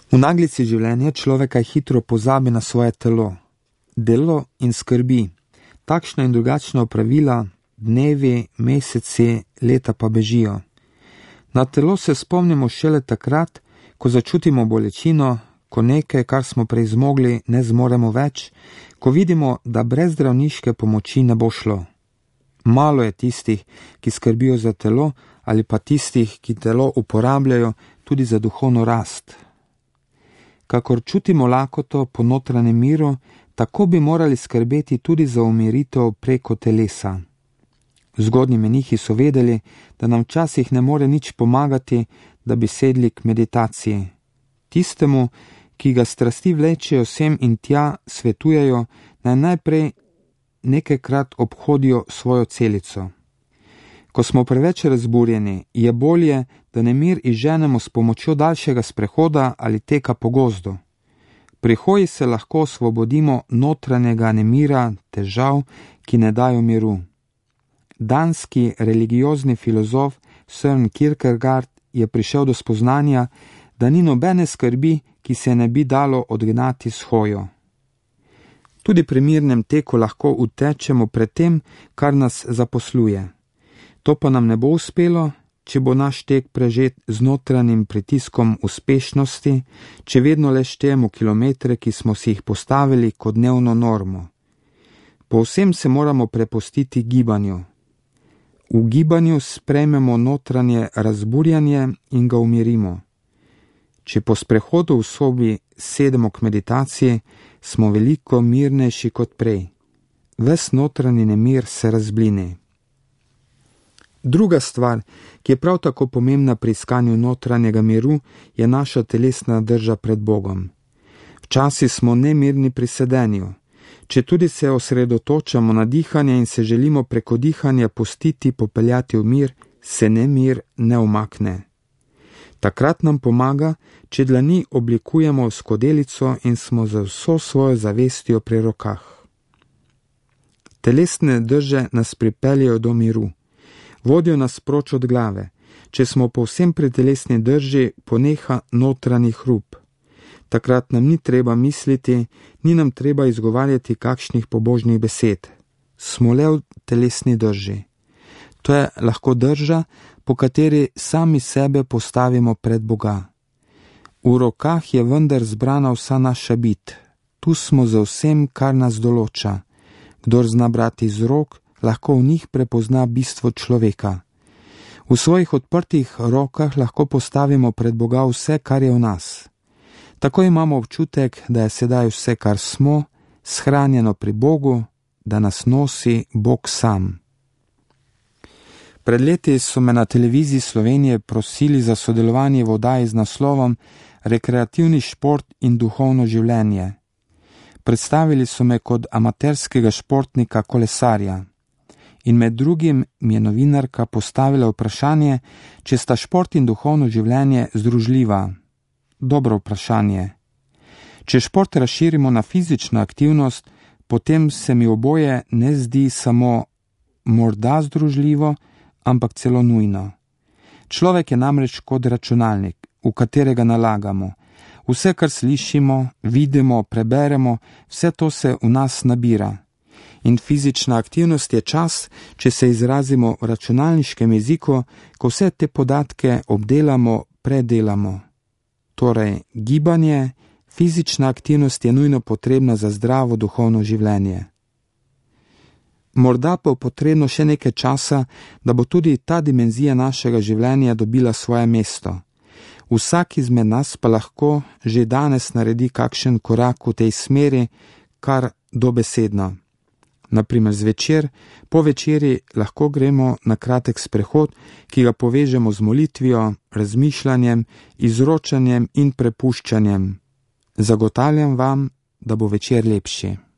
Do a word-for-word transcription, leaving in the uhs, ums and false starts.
V naglici življenja človeka hitro pozabi na svoje telo, delo in skrbi. Takšna in drugačna opravila, dnevi, meseci, leta pa bežijo. Na telo se spomnimo šele takrat, ko začutimo bolečino, ko nekaj, kar smo prej zmogli, ne zmoremo več, ko vidimo, da brez zdravniške pomoči ne bo šlo. Malo je tistih, ki skrbijo za telo, ali pa tistih, ki telo uporabljajo tudi za duhovno rast. Kakor čutimo lakoto po notranjem miru, tako bi morali skrbeti tudi za umiritev preko telesa. Zgodnji menihi so vedeli, da nam včasih ne more nič pomagati, da bi sedli k meditaciji. Tistemu, ki ga strasti vlečejo sem in tja, svetujejo, naj najprej nekajkrat obhodijo svojo celico. Ko smo preveč razburjeni, je bolje, da nemir izženemo s pomočjo daljšega sprehoda ali teka po gozdu. Pri hoji se lahko osvobodimo notranjega nemira, težav, ki ne dajo miru. Danski religiozni filozof Søren Kierkegaard je prišel do spoznanja, da ni nobene skrbi, ki se ne bi dalo odgnati s hojo. Tudi pri mirnem teku lahko utečemo pred tem, kar nas zaposluje. To pa nam ne bo uspelo, če bo naš tek prežet z notranjim pritiskom uspešnosti, če vedno le štejemo kilometre, ki smo si jih postavili kot dnevno normo. Povsem se moramo prepustiti gibanju. V gibanju sprejmemo notranje razburjanje in ga umirimo. Če po sprehodu v sobi sedemo k meditaciji, smo veliko mirnejši kot prej. Ves notranji nemir se razblini. Druga stvar, ki je prav tako pomembna pri iskanju notranjega miru, je naša telesna drža pred Bogom. Včasih smo nemirni pri sedenju. Če tudi se osredotočamo na dihanje in se želimo preko dihanja pustiti popeljati v mir, se nemir ne umakne. Takrat nam pomaga, če dlani oblikujemo v skodelico in smo za vso svojo zavestjo pri rokah. Telesne drže nas pripeljajo do miru. Vodijo nas proč od glave. Če smo povsem pri telesni drži, poneha notranji hrup. Takrat nam ni treba misliti, ni nam treba izgovarjati kakšnih pobožnih besed. Smo le v telesni drži. To je lahko drža, po kateri sami sebe postavimo pred Boga. V rokah je vendar zbrana vsa naša bit. Tu smo za vsem, kar nas določa. Kdor zna brati iz rok, lahko v njih prepozna bistvo človeka. V svojih odprtih rokah lahko postavimo pred Boga vse, kar je v nas. Tako imamo občutek, da je sedaj vse, kar smo, shranjeno pri Bogu, da nas nosi Bog sam. Pred leti so me na televiziji Slovenije prosili za sodelovanje v oddaji z naslovom Rekreativni šport in duhovno življenje. Predstavili so me kot amaterskega športnika kolesarja. In med drugim mi je novinarka postavila vprašanje, če sta šport in duhovno življenje združljiva. Dobro vprašanje. Če šport razširimo na fizično aktivnost, potem se mi oboje ne zdi samo morda združljivo, ampak celo nujno. Človek je namreč kot računalnik, v katerega nalagamo. Vse, kar slišimo, vidimo, preberemo, vse to se v nas nabira. In fizična aktivnost je čas, če se izrazimo v računalniškem jeziku, ko vse te podatke obdelamo, predelamo. Torej, gibanje, fizična aktivnost je nujno potrebna za zdravo duhovno življenje. Morda pa je potrebno še nekaj časa, da bo tudi ta dimenzija našega življenja dobila svoje mesto. Vsak izmed nas pa lahko že danes naredi kakšen korak v tej smeri, kar dobesedno. Naprimer zvečer, po večeri lahko gremo na kratek sprehod, ki ga povežemo z molitvijo, razmišljanjem, izročanjem in prepuščanjem. Zagotavljam vam, da bo večer lepši.